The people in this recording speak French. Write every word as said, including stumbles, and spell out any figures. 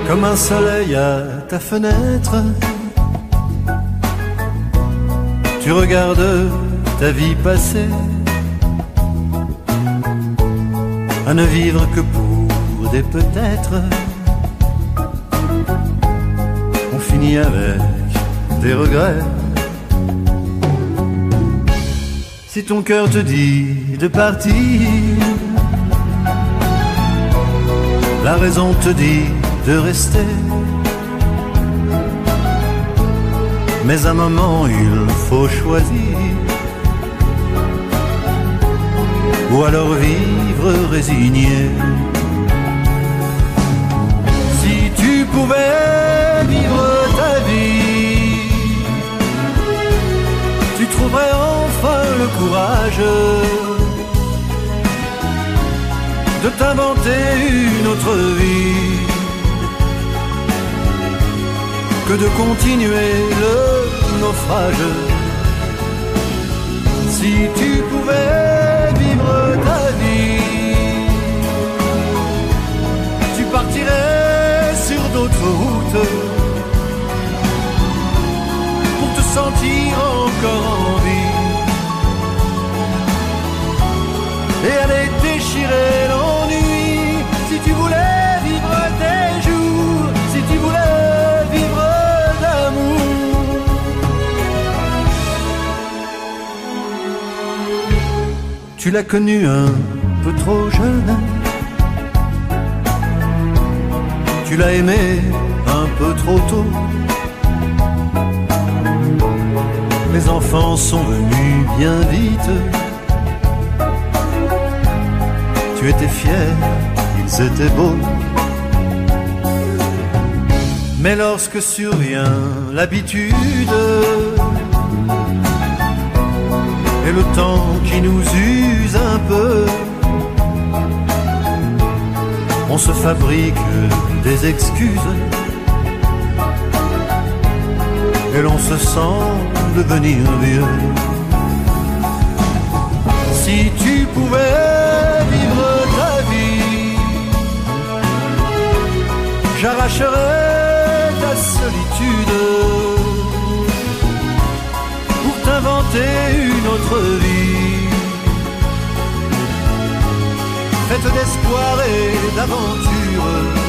comme un soleil à ta fenêtre. Tu regardes ta vie passer, à ne vivre que pour des peut-être. On finit avec des regrets. Si ton cœur te dit de partir, la raison te dit de rester. Mais à un moment il faut choisir, ou alors vivre résigné. Si tu pouvais vivre ta vie, tu trouverais enfin le courage de t'inventer une autre vie, que de continuer le naufrage. Si tu pouvais vivre ta vie, tu partirais sur d'autres routes pour te sentir encore en vie et aller déchirer l'ennui. Si tu voulais vivre tes jours, si tu voulais vivre d'amour. Tu l'as connu un peu trop jeune, tu l'as aimé un peu trop tôt. Les enfants sont venus bien vite. Tu étais fier, ils étaient beaux. Mais lorsque survient l'habitude et le temps qui nous use un peu, on se fabrique des excuses et l'on se sent devenir vieux. Si tu pouvais vivre ta vie, j'arracherais ta solitude pour t'inventer une autre vie, faite d'espoir et d'aventure.